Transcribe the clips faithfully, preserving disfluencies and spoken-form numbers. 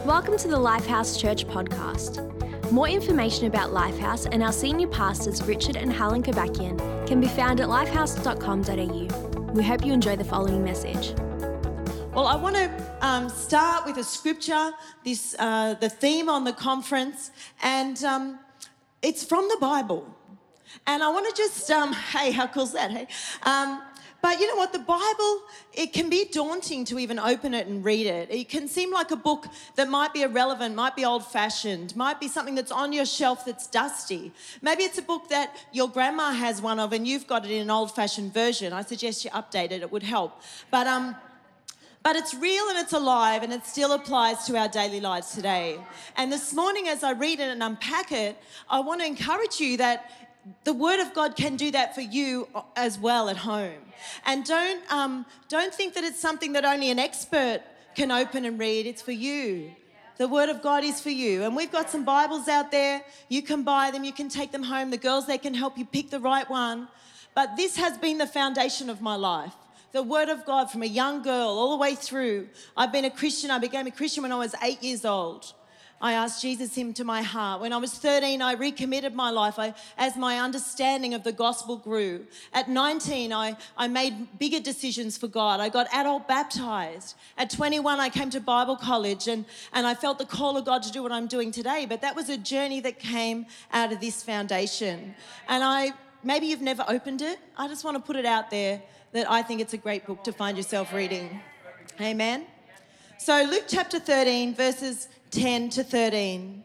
Welcome to the Lifehouse Church podcast. More information about Lifehouse and our senior pastors Richard and Helen Kobakian can be found at lifehouse dot com dot a u. We hope you enjoy the following message. Well, I want to um, start with a scripture, this uh, the theme on the conference, and um, it's from the Bible. And I want to just, um, hey, how cool is that, hey? Um, but you know what, the Bible, it can be daunting to even open it and read it. It can seem like a book that might be irrelevant, might be old-fashioned, might be something that's on your shelf that's dusty. Maybe it's a book that your grandma has one of and you've got it in an old-fashioned version. I suggest you update it, it would help. But um. But it's real and it's alive and it still applies to our daily lives today. And this morning as I read it and unpack it, I want to encourage you that the Word of God can do that for you as well at home. And don't, um, don't think that it's something that only an expert can open and read. It's for you. The Word of God is for you. And we've got some Bibles out there. You can buy them. You can take them home. The girls, they can help you pick the right one. But this has been the foundation of my life. The Word of God from a young girl all the way through. I've been a Christian. I became a Christian when I was eight years old. I asked Jesus into my heart. When I was thirteen, I recommitted my life I, as my understanding of the gospel grew. At nineteen, I, I made bigger decisions for God. I got adult baptized. At twenty-one, I came to Bible college and, and I felt the call of God to do what I'm doing today. But that was a journey that came out of this foundation. And I maybe you've never opened it. I just want to put it out there that I think it's a great book to find yourself reading. Amen? So Luke chapter thirteen, verses ten to thirteen.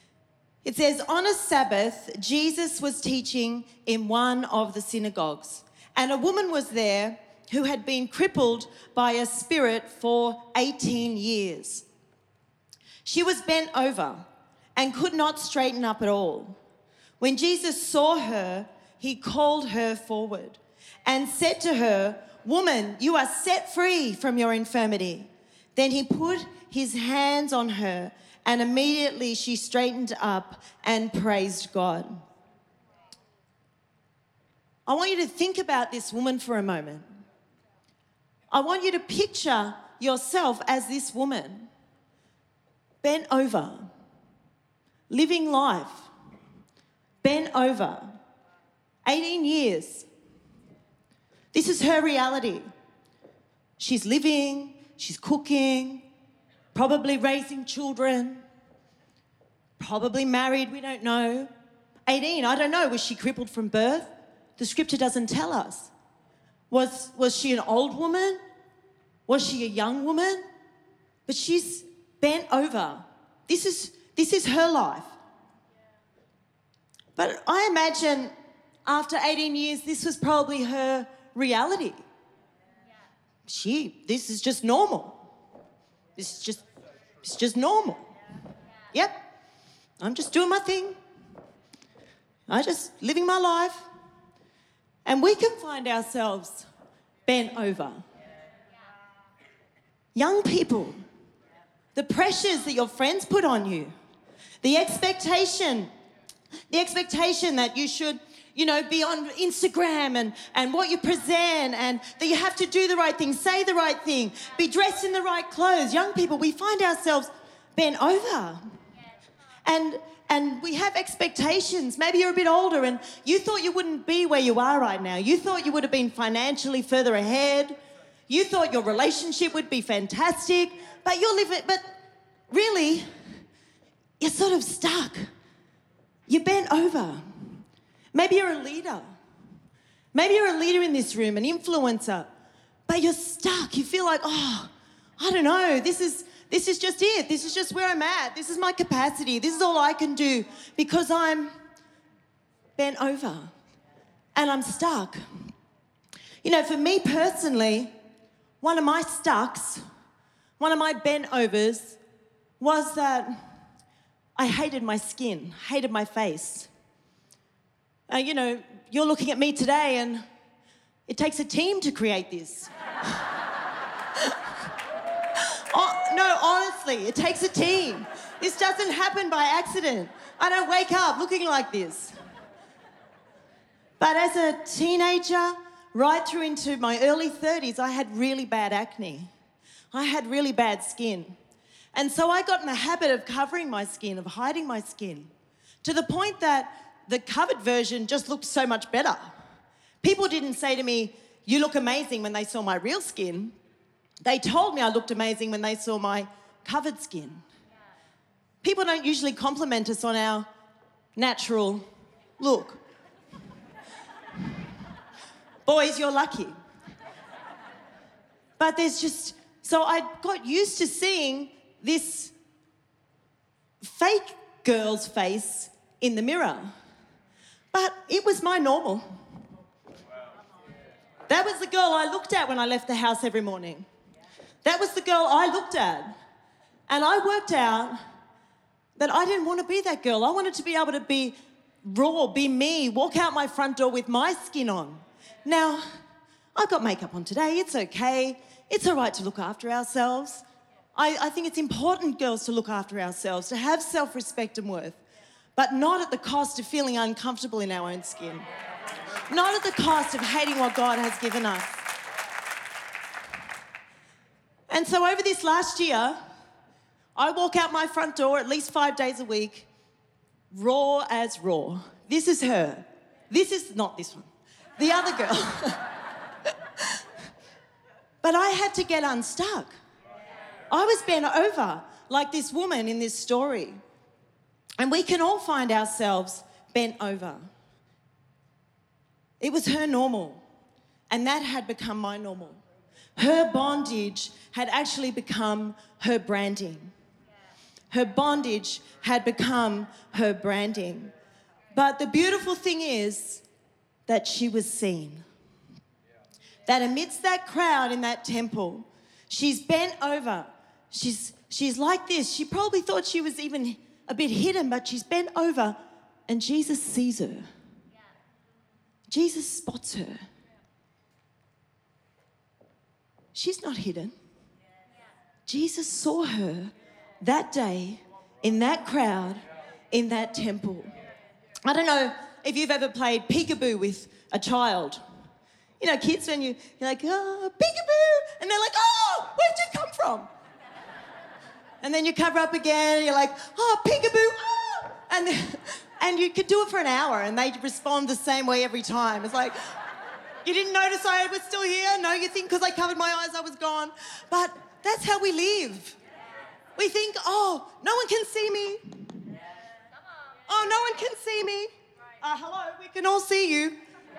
It says, on a Sabbath, Jesus was teaching in one of the synagogues, and a woman was there who had been crippled by a spirit for eighteen years. She was bent over and could not straighten up at all. When Jesus saw her, he called her forward and said to her, woman, you are set free from your infirmity. Then he put his hands on her, and immediately she straightened up and praised God. I want you to think about this woman for a moment. I want you to picture yourself as this woman, bent over, living life, bent over, eighteen years. This is her reality. She's living, she's cooking, probably raising children, probably married, we don't know. eighteen, I don't know, was she crippled from birth? The scripture doesn't tell us. Was, was she an old woman? Was she a young woman? But she's bent over. This is, this is her life. But I imagine after eighteen years, this was probably her reality. She, this is just normal. This is just, it's just normal. Yep, I'm just doing my thing. I just living my life. And we can find ourselves bent over. Young people, the pressures that your friends put on you, the expectation, the expectation that you should you know, be on Instagram and, and what you present and that you have to do the right thing, say the right thing, be dressed in the right clothes. Young people, we find ourselves bent over. And and we have expectations. Maybe you're a bit older and you thought you wouldn't be where you are right now. You thought you would have been financially further ahead. You thought your relationship would be fantastic, but you're living, but really, you're sort of stuck. You're bent over. Maybe you're a leader. Maybe you're a leader in this room, an influencer, but you're stuck. You feel like, oh, I don't know, this is this is just it. This is just where I'm at. This is my capacity. This is all I can do because I'm bent over and I'm stuck. You know, for me personally, one of my stucks, one of my bent overs was that I hated my skin, hated my face. Uh, you know, you're looking at me today and it takes a team to create this. oh, no, honestly, it takes a team. This doesn't happen by accident. I don't wake up looking like this. But as a teenager, right through into my early thirties, I had really bad acne. I had really bad skin. And so I got in the habit of covering my skin, of hiding my skin, to the point that the covered version just looked so much better. People didn't say to me, "You look amazing," when they saw my real skin. They told me I looked amazing when they saw my covered skin. People don't usually compliment us on our natural look. Boys, you're lucky. But there's just, so I got used to seeing this fake girl's face in the mirror. But it was my normal. That was the girl I looked at when I left the house every morning. That was the girl I looked at. And I worked out that I didn't want to be that girl. I wanted to be able to be raw, be me, walk out my front door with my skin on. Now, I've got makeup on today. It's okay. It's all right to look after ourselves. I, I think it's important, girls, to look after ourselves, to have self-respect and worth, but not at the cost of feeling uncomfortable in our own skin. Not at the cost of hating what God has given us. And so over this last year, I walk out my front door at least five days a week, raw as raw. This is her. This is not this one. The other girl. But I had to get unstuck. I was bent over like this woman in this story. And we can all find ourselves bent over. It was her normal, and that had become my normal. Her bondage had actually become her branding. Her bondage had become her branding. But the beautiful thing is that she was seen. That amidst that crowd in that temple, she's bent over. She's, she's like this. She probably thought she was even a bit hidden, but she's bent over and Jesus sees her. Jesus spots her. She's not hidden. Jesus saw her that day in that crowd in that temple. I don't know if you've ever played peekaboo with a child. You know, kids, when you, you're like, "Oh, peekaboo," and they're like, "Oh, where'd you come from?" And then you cover up again and you're like, "Oh, peekaboo, oh," and then, and you could do it for an hour and they respond the same way every time. It's like, you didn't notice I was still here? No, you think because I covered my eyes I was gone. But that's how we live. We think, "Oh, no one can see me. Oh, no one can see me. Uh, hello, we can all see you."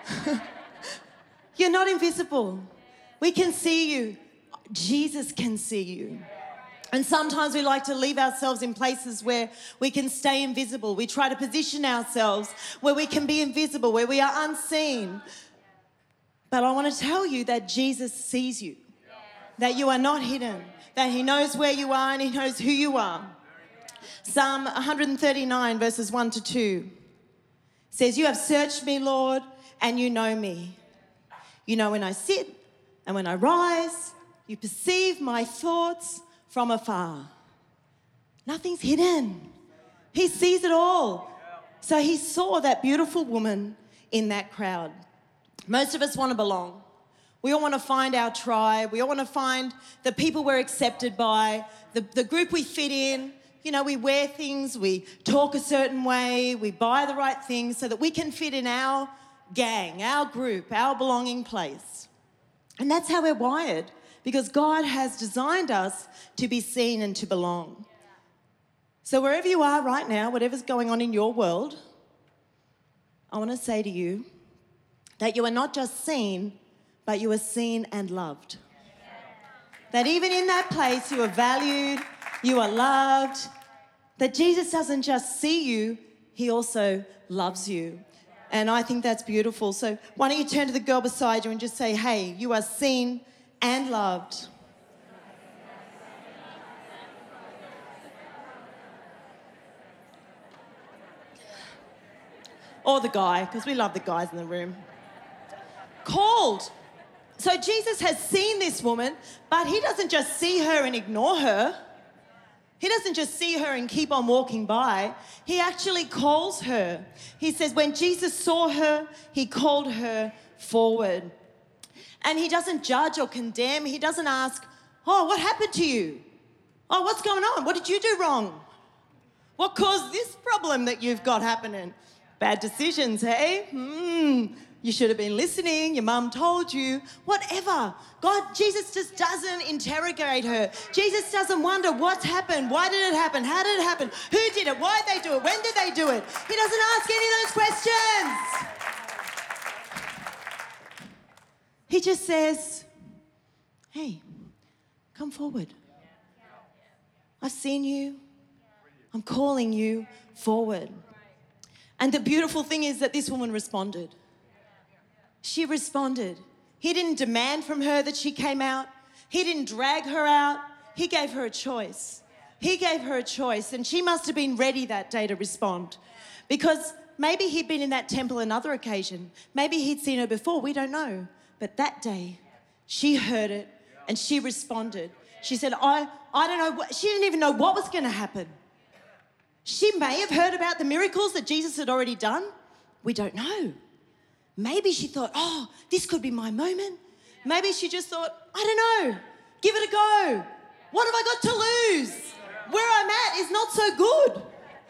You're not invisible. We can see you. Jesus can see you. And sometimes we like to leave ourselves in places where we can stay invisible. We try to position ourselves where we can be invisible, where we are unseen. But I want to tell you that Jesus sees you, that you are not hidden, that he knows where you are and he knows who you are. Psalm one thirty-nine, verses one to two says, "You have searched me, Lord, and you know me. You know when I sit and when I rise. You perceive my thoughts from afar." Nothing's hidden. He sees it all. So he saw that beautiful woman in that crowd. Most of us want to belong. We all want to find our tribe. We all want to find the people we're accepted by, the, the group we fit in. You know, we wear things, we talk a certain way, we buy the right things so that we can fit in our gang, our group, our belonging place. And that's how we're wired, because God has designed us to be seen and to belong. So wherever you are right now, whatever's going on in your world, I want to say to you that you are not just seen, but you are seen and loved. That even in that place you are valued, you are loved, that Jesus doesn't just see you, he also loves you. And I think that's beautiful. So why don't you turn to the girl beside you and just say, "Hey, you are seen and loved." Or the guy, because we love the guys in the room. Called. So Jesus has seen this woman, but he doesn't just see her and ignore her. He doesn't just see her and keep on walking by. He actually calls her. He says when Jesus saw her, he called her forward. And he doesn't judge or condemn. He doesn't ask, "Oh, what happened to you?" Oh, what's going on? What did you do wrong? What caused this problem that you've got happening? Bad decisions, hey? Hmm. You should have been listening. Your mum told you. Whatever. God, Jesus just doesn't interrogate her. Jesus doesn't wonder what's happened. Why did it happen? How did it happen? Who did it? Why did they do it? When did they do it? He doesn't ask any of those questions. He just says, hey, come forward. I've seen you. I'm calling you forward. And the beautiful thing is that this woman responded. She responded. He didn't demand from her that she came out. He didn't drag her out. He gave her a choice. He gave her a choice, and she must have been ready that day to respond, because maybe he'd been in that temple another occasion. Maybe he'd seen her before. We don't know. But that day, she heard it and she responded. She said, I, I don't know. What, she didn't even know what was going to happen. She may have heard about the miracles that Jesus had already done. We don't know. Maybe she thought, oh, this could be my moment. Maybe she just thought, I don't know, give it a go. What have I got to lose? Where I'm at is not so good.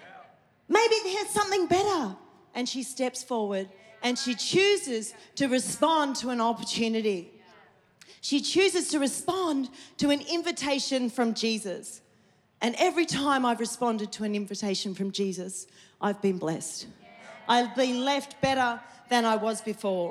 Maybe there's something better. And she steps forward and she chooses to respond to an opportunity. She chooses to respond to an invitation from Jesus. And every time I've responded to an invitation from Jesus, I've been blessed. I've been left better than I was before.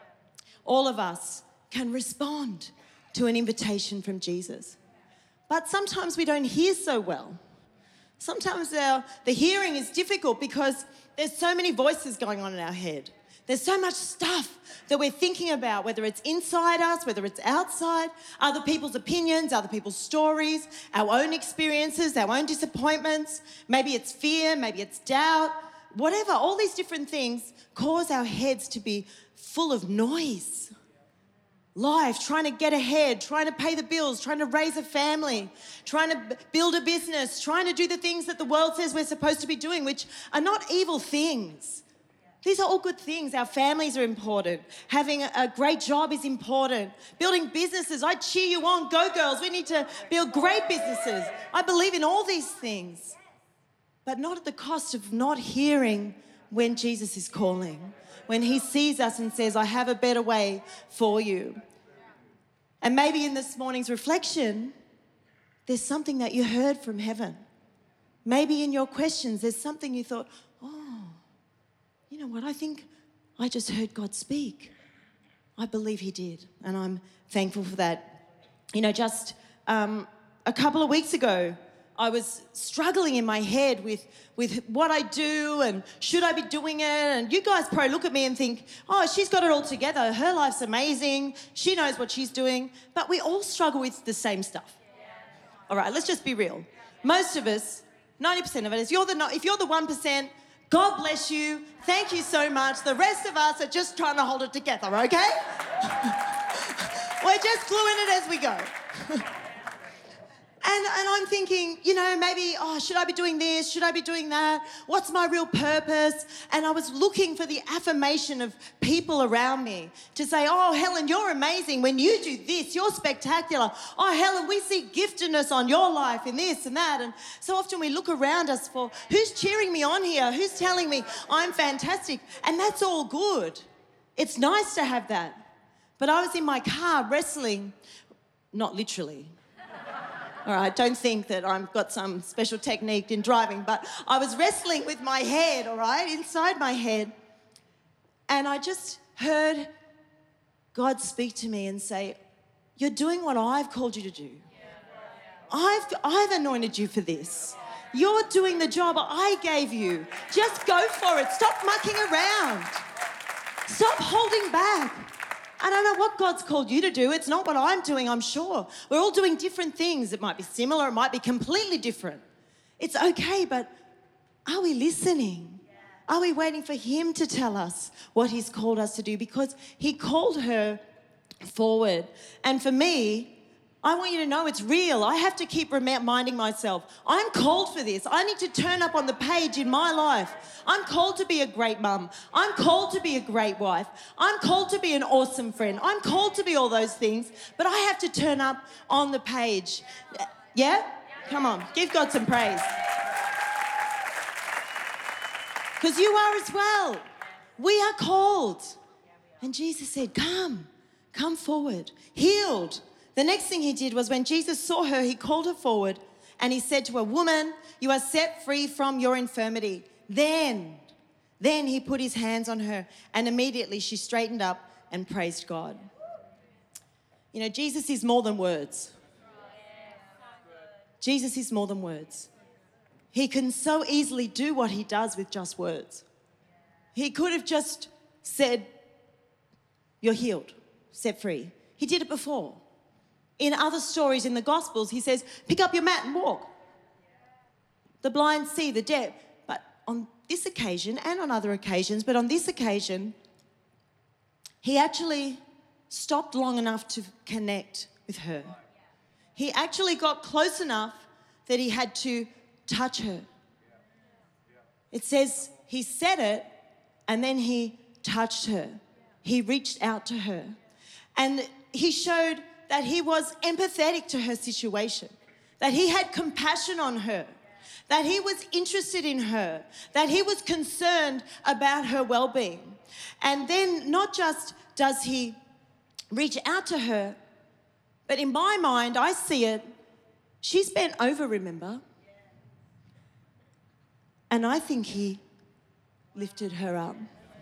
All of us can respond to an invitation from Jesus. But sometimes we don't hear so well. Sometimes our, the hearing is difficult because there's so many voices going on in our head. There's so much stuff that we're thinking about, whether it's inside us, whether it's outside, other people's opinions, other people's stories, our own experiences, our own disappointments. Maybe it's fear, maybe it's doubt, whatever. All these different things cause our heads to be full of noise. Life, trying to get ahead, trying to pay the bills, trying to raise a family, trying to build a business, trying to do the things that the world says we're supposed to be doing, which are not evil things. These are all good things. Our families are important. Having a great job is important. Building businesses, I cheer you on. Go girls, we need to build great businesses. I believe in all these things, but not at the cost of not hearing when Jesus is calling, when he sees us and says, I have a better way for you. And maybe in this morning's reflection, there's something that you heard from heaven. Maybe in your questions, there's something you thought, oh, you know what, I think I just heard God speak. I believe he did, and I'm thankful for that. You know, just um, a couple of weeks ago, I was struggling in my head with, with what I do and should I be doing it? And you guys probably look at me and think, oh, she's got it all together. Her life's amazing. She knows what she's doing. But we all struggle with the same stuff. All right, let's just be real. Most of us, ninety percent of it, is you're the, if you're the one percent, God bless you. Thank you so much. The rest of us are just trying to hold it together, okay? We're just gluing it as we go. And, and I'm thinking, you know, maybe, oh, should I be doing this? Should I be doing that? What's my real purpose? And I was looking for the affirmation of people around me to say, oh, Helen, you're amazing. When you do this, you're spectacular. Oh, Helen, we see giftedness on your life in this and that. And so often we look around us for who's cheering me on here? Who's telling me I'm fantastic? And that's all good. It's nice to have that. But I was in my car wrestling, not literally. All right, don't think that I've got some special technique in driving, but I was wrestling with my head, all right, inside my head. And I just heard God speak to me and say, you're doing what I've called you to do. I've, I've anointed you for this. You're doing the job I gave you. Just go for it. Stop mucking around. Stop holding back. I don't know what God's called you to do. It's not what I'm doing, I'm sure. We're all doing different things. It might be similar, it might be completely different. It's okay, but are we listening? Are we waiting for him to tell us what he's called us to do? Because he called her forward. And for me, I want you to know it's real. I have to keep reminding myself, I'm called for this. I need to turn up on the page in my life. I'm called to be a great mum. I'm called to be a great wife. I'm called to be an awesome friend. I'm called to be all those things, but I have to turn up on the page. Yeah? Come on, give God some praise. Because you are as well. We are called. And Jesus said, come, come forward, healed. The next thing he did was when Jesus saw her, he called her forward and he said to her, woman, you are set free from your infirmity. Then, then he put his hands on her and immediately she straightened up and praised God. You know, Jesus is more than words. Jesus is more than words. He can so easily do what he does with just words. He could have just said, you're healed, set free. He did it before. In other stories in the Gospels, he says, pick up your mat and walk. The blind see, the deaf. But on this occasion, and on other occasions, but on this occasion, he actually stopped long enough to connect with her. He actually got close enough that he had to touch her. It says he said it and then he touched her. He reached out to her. And he showed that he was empathetic to her situation, that he had compassion on her, that he was interested in her, that he was concerned about her well-being. And then not just does he reach out to her, but in my mind, I see it, she's bent over, remember? And I think he lifted her up.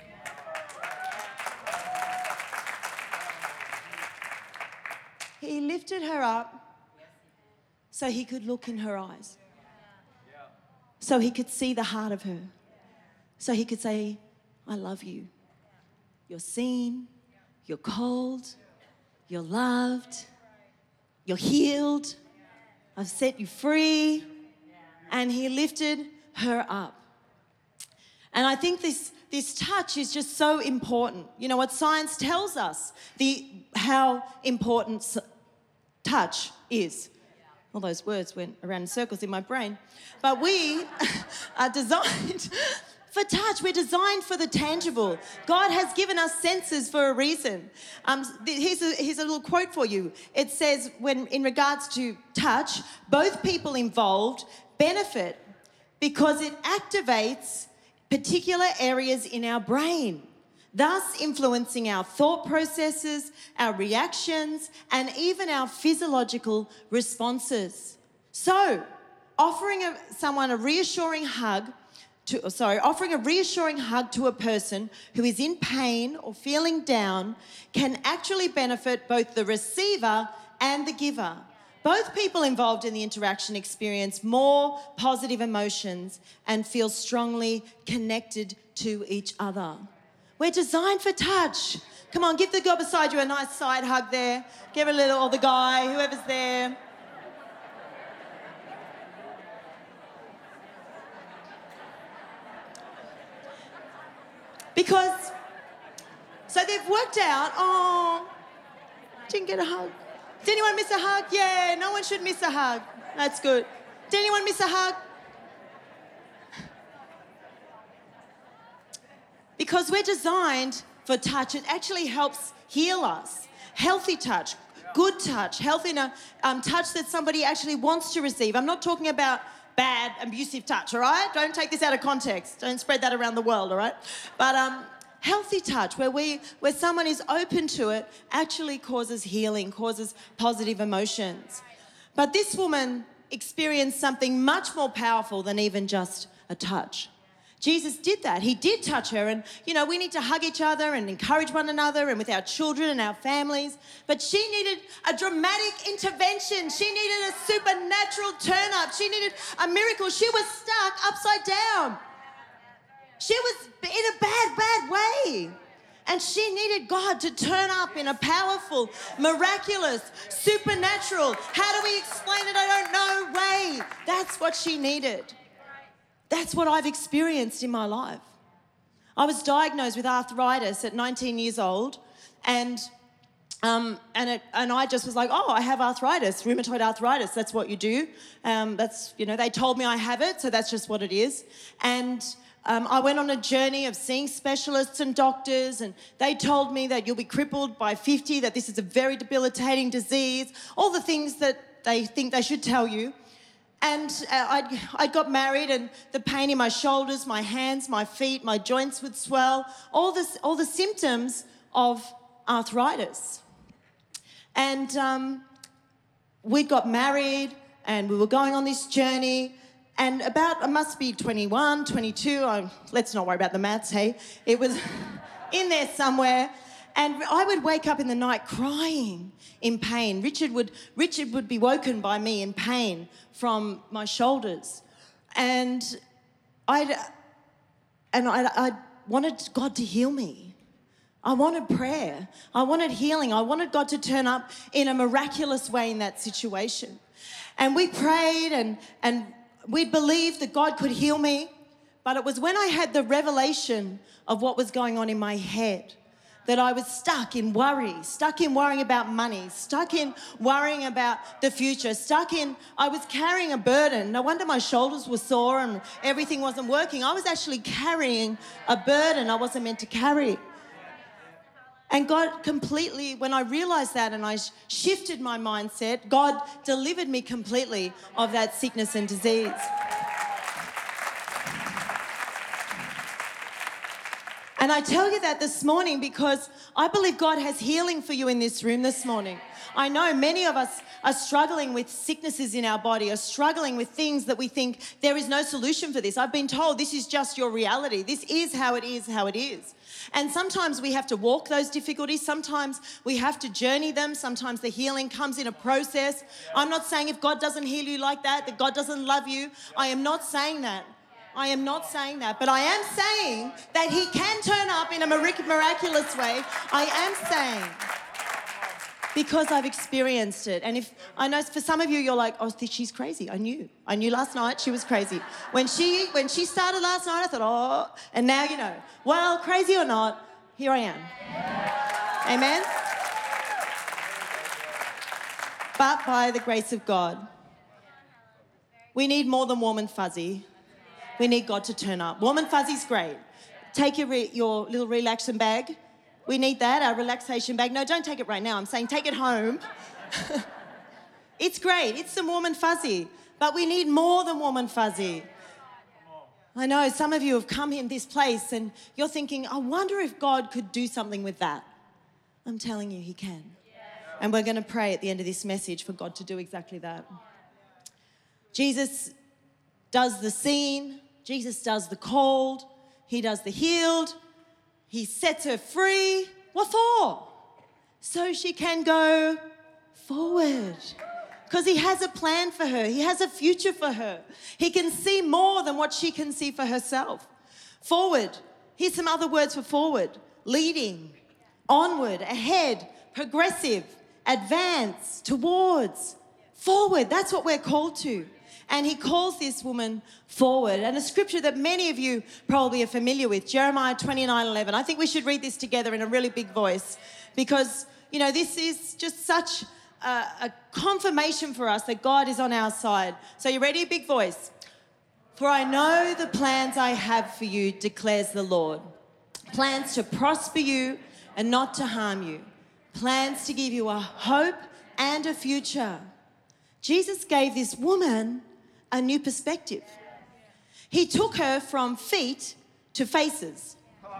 He lifted her up so he could look in her eyes. So he could see the heart of her. So he could say, I love you. You're seen, you're called, you're loved, you're healed, I've set you free. And he lifted her up. And I think this, this touch is just so important. You know what science tells us, the how important touch is. All those words went around in circles in my brain. But we are designed for touch. We're designed for the tangible. God has given us senses for a reason. Um, here's, a, here's a little quote for you. It says, when in regards to touch, both people involved benefit because it activates particular areas in our brain, thus influencing our thought processes, our reactions, and even our physiological responses. So, offering a, someone a reassuring hug, to, sorry, offering a reassuring hug to a person who is in pain or feeling down can actually benefit both the receiver and the giver. Both people involved in the interaction experience more positive emotions and feel strongly connected to each other. We're designed for touch. Come on, give the girl beside you a nice side hug there. Give a little, or the guy, whoever's there. Because, so they've worked out, oh, didn't get a hug. Did anyone miss a hug? Yeah, no one should miss a hug. That's good. Did anyone miss a hug? Because we're designed for touch, it actually helps heal us. Healthy touch, good touch, healthy um, touch that somebody actually wants to receive. I'm not talking about bad, abusive touch, all right? Don't take this out of context. Don't spread that around the world, all right? But um, healthy touch, where we, where someone is open to it, actually causes healing, causes positive emotions. But this woman experienced something much more powerful than even just a touch. Jesus did that. He did touch her, and, you know, we need to hug each other and encourage one another and with our children and our families. But she needed a dramatic intervention. She needed a supernatural turn-up. She needed a miracle. She was stuck upside down. She was in a bad, bad way. And she needed God to turn up in a powerful, miraculous, supernatural, how do we explain it, I don't know, way. That's what she needed. That's what I've experienced in my life. I was diagnosed with arthritis at nineteen years old, and um, and it, and I just was like, oh, I have arthritis, rheumatoid arthritis. That's what you do. Um, that's, you know, they told me I have it, so that's just what it is. And um, I went on a journey of seeing specialists and doctors, and they told me that you'll be crippled by fifty, that this is a very debilitating disease, all the things that they think they should tell you. And uh, I'd, I got married, and the pain in my shoulders, my hands, my feet, my joints would swell, all, this, all the symptoms of arthritis. And um, we got married, and we were going on this journey, and about, I must be twenty-one, twenty-two, I, let's not worry about the maths, hey? It was in there somewhere, and I would wake up in the night crying in pain. Richard would, Richard would be woken by me in pain from my shoulders. And I'd, and I, I wanted God to heal me. I wanted prayer. I wanted healing. I wanted God to turn up in a miraculous way in that situation. And we prayed, and, and we believed that God could heal me. But it was when I had the revelation of what was going on in my head that I was stuck in worry, stuck in worrying about money, stuck in worrying about the future, stuck in, I was carrying a burden. No wonder my shoulders were sore and everything wasn't working. I was actually carrying a burden I wasn't meant to carry. And God completely, when I realized that and I shifted my mindset, God delivered me completely of that sickness and disease. And I tell you that this morning because I believe God has healing for you in this room this morning. I know many of us are struggling with sicknesses in our body, are struggling with things that we think there is no solution for this. I've been told this is just your reality. This is how it is, how it is. And sometimes we have to walk those difficulties. Sometimes we have to journey them. Sometimes the healing comes in a process. I'm not saying if God doesn't heal you like that, that God doesn't love you. I am not saying that. I am not saying that, but I am saying that he can turn up in a miraculous way. I am saying because I've experienced it. And if I know for some of you, you're like, oh, she's crazy. I knew. I knew last night she was crazy. When she when she started last night, I thought, oh, and now you know. Well, crazy or not, here I am. Amen? But by the grace of God, we need more than warm and fuzzy. We need God to turn up. Warm and fuzzy's great. Take your, re- your little relaxation bag. We need that, our relaxation bag. No, don't take it right now. I'm saying take it home. It's great. It's some warm and fuzzy. But we need more than warm and fuzzy. I know some of you have come in this place and you're thinking, I wonder if God could do something with that. I'm telling you, he can. And we're going to pray at the end of this message for God to do exactly that. Jesus does the seen. Jesus does the called. He does the healed. He sets her free. What for? So she can go forward. Because he has a plan for her. He has a future for her. He can see more than what she can see for herself. Forward. Here's some other words for forward. Leading, onward, ahead, progressive, advance, towards, forward. That's what we're called to. And he calls this woman forward. And a scripture that many of you probably are familiar with, Jeremiah twenty-nine eleven. I think we should read this together in a really big voice because, you know, this is just such a, a confirmation for us that God is on our side. So you ready? Big voice. For I know the plans I have for you, declares the Lord. Plans to prosper you and not to harm you. Plans to give you a hope and a future. Jesus gave this woman a new perspective. He took her from feet to faces.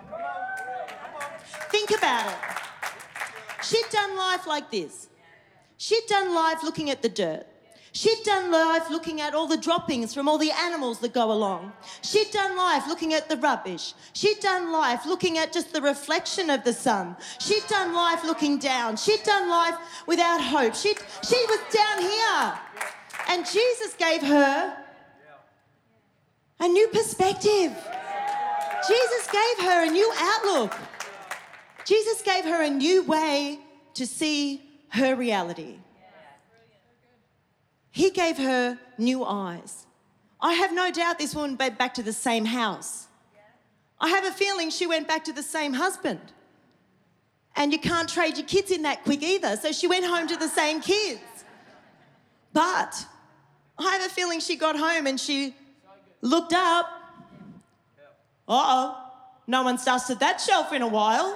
Think about it. She'd done life like this. She'd done life looking at the dirt. She'd done life looking at all the droppings from all the animals that go along. She'd done life looking at the rubbish. She'd done life looking at just the reflection of the sun. She'd done life looking down. She'd done life without hope. She'd, she was down here. And Jesus gave her a new perspective. Jesus gave her a new outlook. Jesus gave her a new way to see her reality. He gave her new eyes. I have no doubt this woman went back to the same house. I have a feeling she went back to the same husband. And you can't trade your kids in that quick either. So she went home to the same kids. But I have a feeling she got home and she looked up. Uh-oh, no one's dusted that shelf in a while.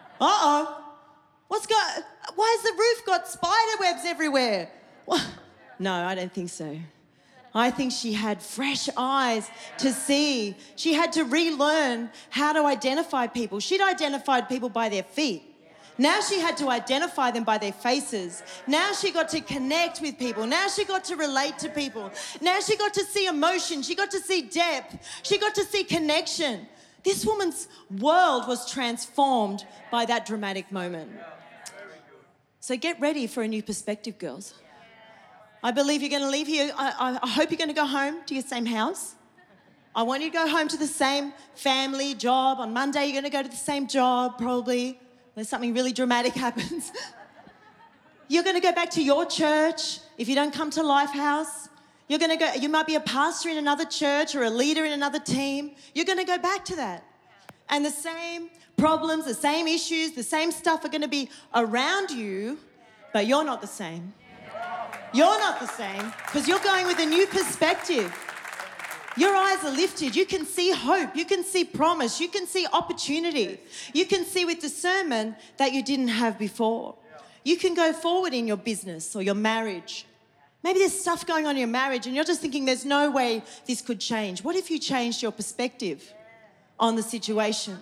Uh-oh, what's got, why has the roof got spider webs everywhere? What, No, I don't think so. I think she had fresh eyes to see. She had to relearn how to identify people. She'd identified people by their feet. Now she had to identify them by their faces. Now she got to connect with people. Now she got to relate to people. Now she got to see emotion. She got to see depth. She got to see connection. This woman's world was transformed by that dramatic moment. So get ready for a new perspective, girls. I believe you're going to leave here. I, I, I hope you're going to go home to your same house. I want you to go home to the same family, job. On Monday, you're going to go to the same job, probably. Unless something really dramatic happens. You're going to go back to your church if you don't come to Lifehouse. You're going to go, you might be a pastor in another church or a leader in another team. You're going to go back to that. And the same problems, the same issues, the same stuff are going to be around you, but you're not the same. You're not the same because you're going with a new perspective. Your eyes are lifted. You can see hope. You can see promise. You can see opportunity. You can see with discernment that you didn't have before. You can go forward in your business or your marriage. Maybe there's stuff going on in your marriage and you're just thinking there's no way this could change. What if you changed your perspective on the situation?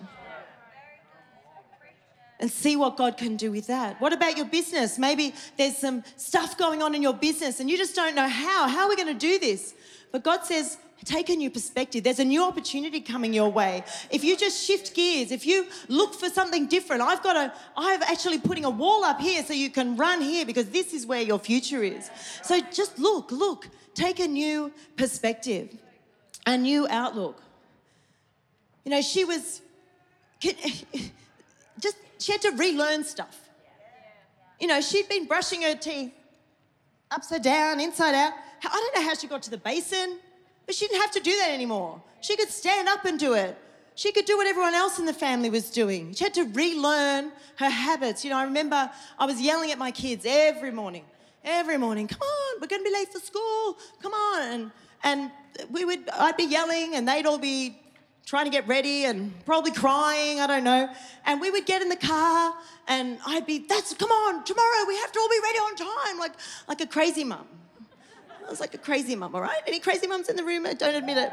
And see what God can do with that. What about your business? Maybe there's some stuff going on in your business and you just don't know how. How are we going to do this? But God says, take a new perspective. There's a new opportunity coming your way. If you just shift gears, if you look for something different, I've got a, I'm actually putting a wall up here so you can run here because this is where your future is. So just look, look, take a new perspective, a new outlook. You know, she was just, she had to relearn stuff. You know, she'd been brushing her teeth upside down, inside out. I don't know how she got to the basin, but she didn't have to do that anymore. She could stand up and do it. She could do what everyone else in the family was doing. She had to relearn her habits. You know, I remember I was yelling at my kids every morning, every morning, come on, we're going to be late for school, come on. And, and we would, I'd be yelling and they'd all be trying to get ready and probably crying, I don't know. And we would get in the car and I'd be, that's, come on, tomorrow we have to all be ready on time, like, like a crazy mum. I was like a crazy mum, all right? Any crazy mums in the room? Don't admit it.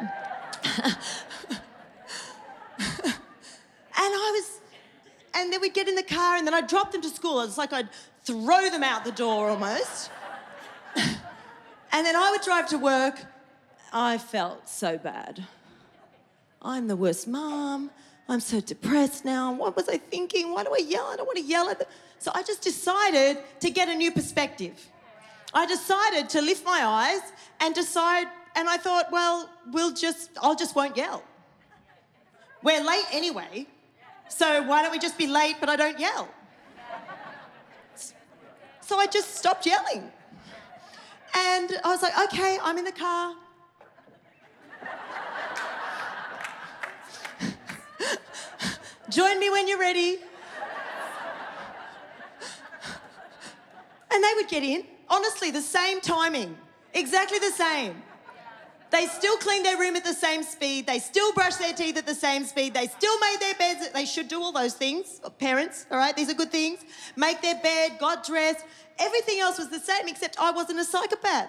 And I was, and then we'd get in the car and then I'd drop them to school. It's like I'd throw them out the door almost. And then I would drive to work. I felt so bad. I'm the worst mum. I'm so depressed now. What was I thinking? Why do I yell? I don't want to yell at them. So I just decided to get a new perspective. I decided to lift my eyes and decide, and I thought, well, we'll just, I'll just won't yell. We're late anyway, so why don't we just be late but I don't yell? So I just stopped yelling. And I was like, okay, I'm in the car. Join me when you're ready. And they would get in. Honestly, the same timing, exactly the same. They still cleaned their room at the same speed. They still brushed their teeth at the same speed. They still made their beds. They should do all those things, parents, all right? These are good things. Make their bed, got dressed. Everything else was the same except I wasn't a psychopath.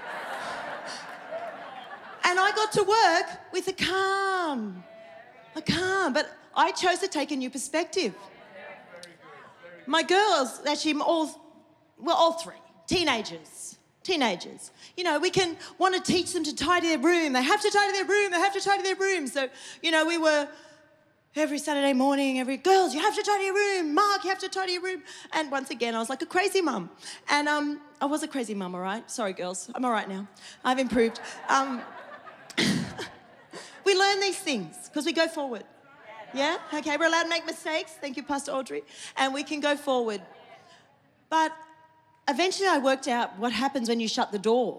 And I got to work with a calm, a calm. But I chose to take a new perspective. My girls, actually all, well, all three. Teenagers, teenagers. You know, we can want to teach them to tidy their room. They have to tidy their room. They have to tidy their room. So, you know, we were every Saturday morning, every, girls, you have to tidy your room. Mark, you have to tidy your room. And once again, I was like a crazy mum. And um, I was a crazy mum, all right? Sorry, girls. I'm all right now. I've improved. Um, we learn these things because we go forward. Yeah? Okay, we're allowed to make mistakes. Thank you, Pastor Audrey. And we can go forward. But eventually I worked out what happens when you shut the door.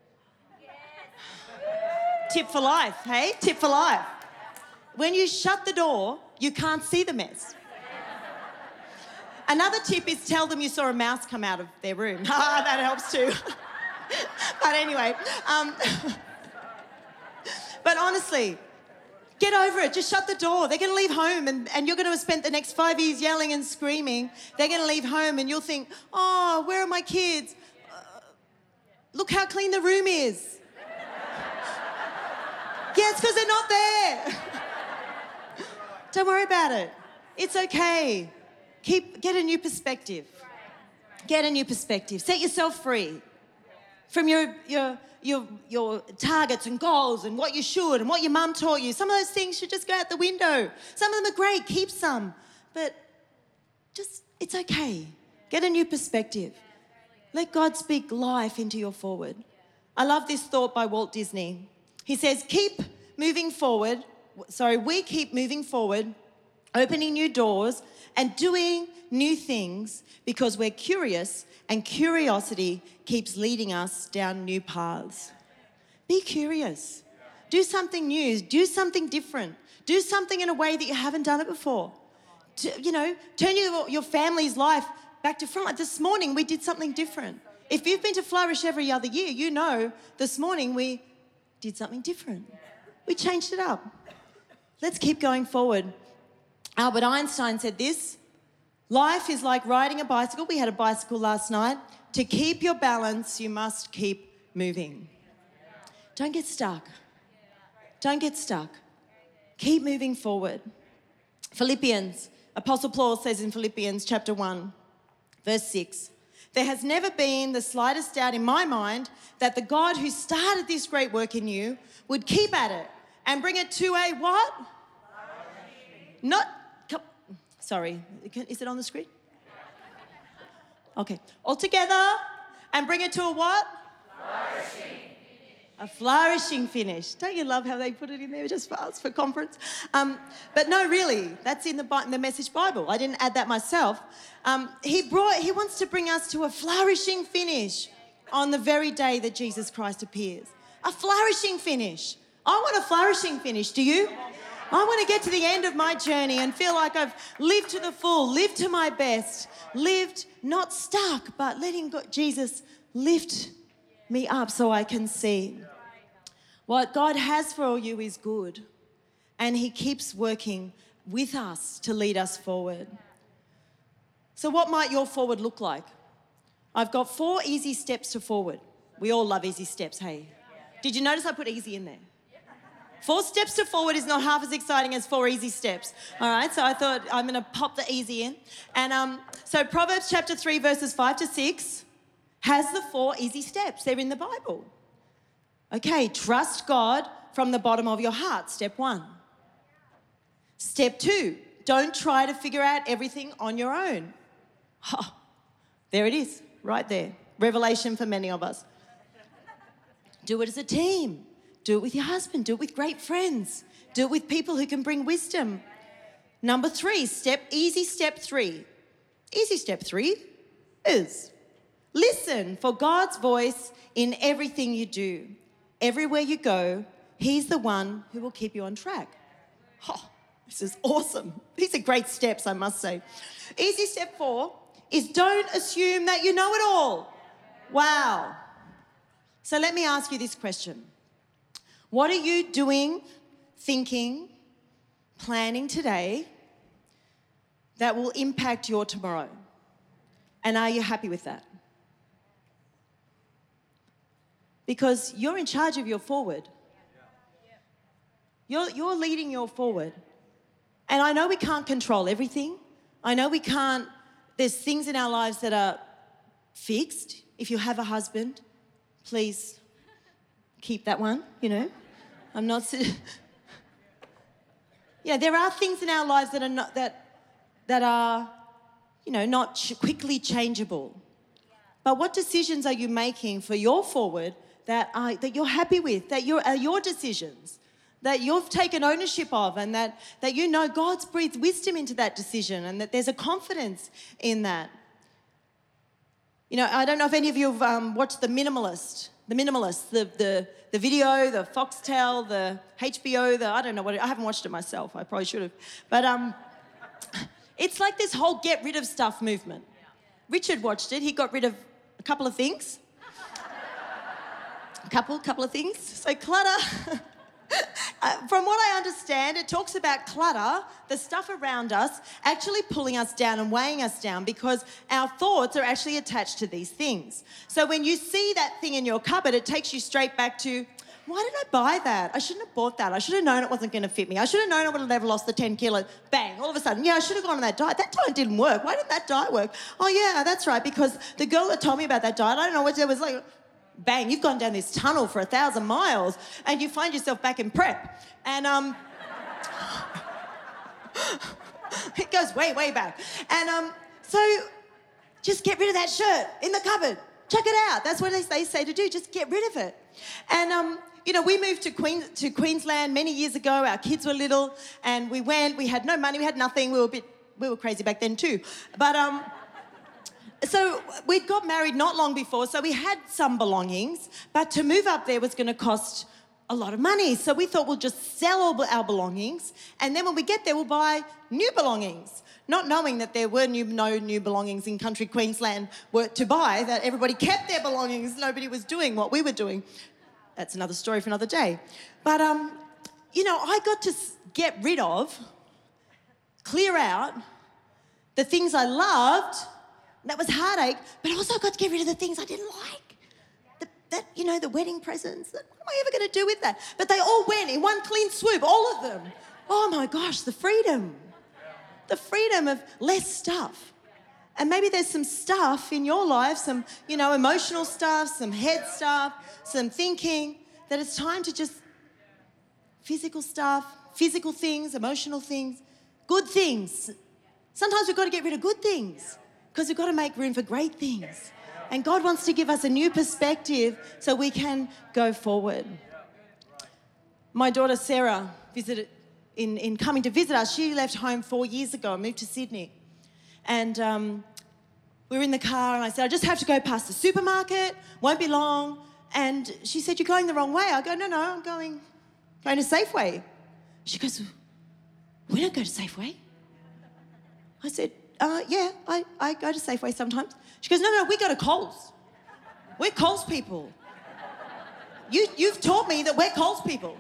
Tip for life, hey? Tip for life. When you shut the door, you can't see the mess. Another tip is tell them you saw a mouse come out of their room. That helps too. But anyway, um, but honestly, get over it. Just shut the door. They're going to leave home and, and you're going to have spent the next five years yelling and screaming. They're going to leave home and you'll think, oh, where are my kids? Uh, look how clean the room is. Yeah, it's because they're not there. Don't worry about it. It's okay. Keep, get a new perspective. Get a new perspective. Set yourself free from your, your, your, your targets and goals and what you should and what your mum taught you. Some of those things should just go out the window. Some of them are great. Keep some. But just, it's okay. Get a new perspective. Let God speak life into your forward. I love this thought by Walt Disney. He says, keep moving forward. Sorry, we keep moving forward, opening new doors and doing new things because we're curious, and curiosity keeps leading us down new paths. Be curious. Do something new. Do something different. Do something in a way that you haven't done it before. To, you know, turn your, your family's life back to front. Like this morning, we did something different. If you've been to Flourish every other year, you know this morning we did something different. We changed it up. Let's keep going forward. Albert Einstein said this: life is like riding a bicycle. We had a bicycle last night. To keep your balance, you must keep moving. Don't get stuck. Don't get stuck. Keep moving forward. Philippians, Apostle Paul says in Philippians chapter one, verse six, there has never been the slightest doubt in my mind that the God who started this great work in you would keep at it and bring it to a what? Not, sorry, is it on the screen? Okay, all together and bring it to a what? Flourishing. A flourishing finish. Don't you love how they put it in there just for us, for conference? Um, but no, really, that's in the, in the Message Bible. I didn't add that myself. Um, he brought. He wants to bring us to a flourishing finish on the very day that Jesus Christ appears. A flourishing finish. I want a flourishing finish. Do you? I want to get to the end of my journey and feel like I've lived to the full, lived to my best, lived not stuck, but letting God, Jesus lift me up so I can see. What God has for you is good, and he keeps working with us to lead us forward. So what might your forward look like? I've got four easy steps to forward. We all love easy steps, hey? Did you notice I put easy in there? Four steps to forward is not half as exciting as four easy steps. All right, so I thought I'm going to pop the easy in. And um, so Proverbs chapter three, verses five to six has the four easy steps. They're in the Bible. Okay, trust God from the bottom of your heart, step one. Step two, don't try to figure out everything on your own. Oh, there it is, right there. Revelation for many of us. Do it as a team. Do it with your husband. Do it with great friends. Do it with people who can bring wisdom. Number three, step, easy step three. Easy step three is listen for God's voice in everything you do. Everywhere you go, he's the one who will keep you on track. Oh, this is awesome. These are great steps, I must say. Easy step four is don't assume that you know it all. Wow. So let me ask you this question. What are you doing, thinking, planning today that will impact your tomorrow? And are you happy with that? Because you're in charge of your forward. You're, you're leading your forward. And I know we can't control everything. I know we can't, there's things in our lives that are fixed. If you have a husband, please keep that one, you know. I'm not... yeah, there are things in our lives that are not, that, that are, you know, not ch- quickly changeable. But what decisions are you making for your forward that are, that you're happy with, that you're, are your decisions, that you've taken ownership of, and that, that you know God's breathed wisdom into that decision and that there's a confidence in that? You know, I don't know if any of you have um, watched The Minimalist, The Minimalist, the, the, the video, the Foxtel, the H B O, the, I don't know what, it, I haven't watched it myself, I probably should have. But um, it's like this whole get rid of stuff movement. Richard watched it, he got rid of a couple of things. A couple, couple of things. So clutter, uh, from what I understand, it talks about clutter, the stuff around us, actually pulling us down and weighing us down because our thoughts are actually attached to these things. So when you see that thing in your cupboard, it takes you straight back to, why did I buy that? I shouldn't have bought that. I should have known it wasn't going to fit me. I should have known I would have never lost the ten kilos. Bang, all of a sudden, yeah, I should have gone on that diet. That diet didn't work. Why didn't that diet work? Oh, yeah, that's right, because the girl that told me about that diet, I don't know what it was like. Bang, you've gone down this tunnel for a thousand miles and you find yourself back in prep. And um, it goes way, way back. And um, so just get rid of that shirt in the cupboard. Check it out. That's what they, they say to do. Just get rid of it. And um, you know, we moved to Queen, to Queensland many years ago. Our kids were little, and we went. We had no money. We had nothing. We were a bit, we were crazy back then too. But um, so we'd got married not long before, so we had some belongings. But to move up there was going to cost a lot of money. So we thought we'll just sell all our belongings, and then when we get there, we'll buy new belongings. Not knowing that there were new, no new belongings in country Queensland were to buy, that everybody kept their belongings. Nobody was doing what we were doing. That's another story for another day. But, um, you know, I got to get rid of, clear out the things I loved. That was heartache, but I also got to get rid of the things I didn't like. The, that, you know, the wedding presents. What am I ever going to do with that? But they all went in one clean swoop, all of them. Oh, my gosh, the freedom. The freedom of less stuff. And maybe there's some stuff in your life, some, you know, emotional stuff, some head stuff, some thinking, that it's time to just, physical stuff, physical things, emotional things, good things. Sometimes we've got to get rid of good things because we've got to make room for great things. And God wants to give us a new perspective so we can go forward. My daughter Sarah visited, in, in coming to visit us, she left home four years ago and moved to Sydney. And um, we were in the car and I said, I just have to go past the supermarket, won't be long. And she said, you're going the wrong way. I go, no, no, I'm going, going to Safeway. She goes, we don't go to Safeway. I said, uh, yeah, I, I go to Safeway sometimes. She goes, no, no, we go to Coles. We're Coles people. You, you've taught me that we're Coles people.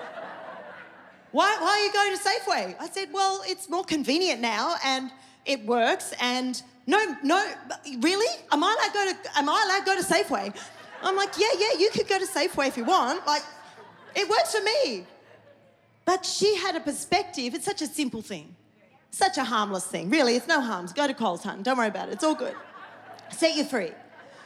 Why, why are you going to Safeway? I said, well, it's more convenient now and it works, and no, no, really? Am I allowed to go to, am I allowed to go to Safeway? I'm like, yeah, yeah, you could go to Safeway if you want. Like, it works for me. But she had a perspective. It's such a simple thing. Such a harmless thing. Really, it's no harms. Go to Coles, hun. Don't worry about it. It's all good. Set you free.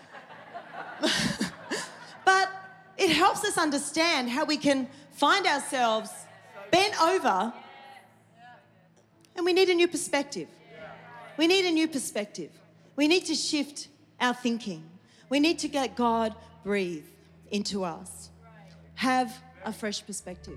But it helps us understand how we can find ourselves bent over, and we need a new perspective. We need a new perspective. We need to shift our thinking. We need to let God breathe into us. Have a fresh perspective.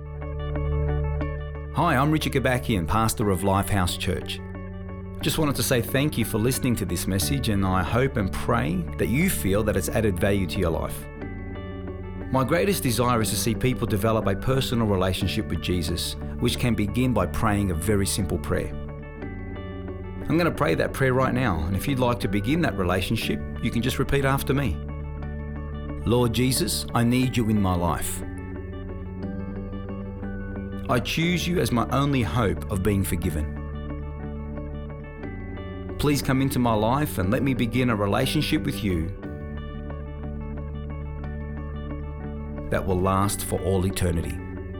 Hi, I'm Richard Gabakian, pastor of Lifehouse Church. Just wanted to say thank you for listening to this message, and I hope and pray that you feel that it's added value to your life. My greatest desire is to see people develop a personal relationship with Jesus, which can begin by praying a very simple prayer. I'm going to pray that prayer right now, and if you'd like to begin that relationship, you can just repeat after me. Lord Jesus, I need you in my life. I choose you as my only hope of being forgiven. Please come into my life and let me begin a relationship with you that will last for all eternity.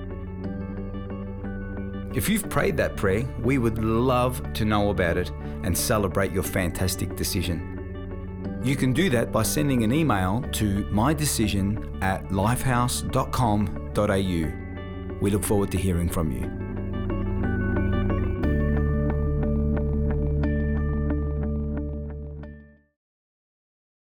If you've prayed that prayer, we would love to know about it and celebrate your fantastic decision. You can do that by sending an email to mydecision at lifehouse dot com dot a u. We look forward to hearing from you.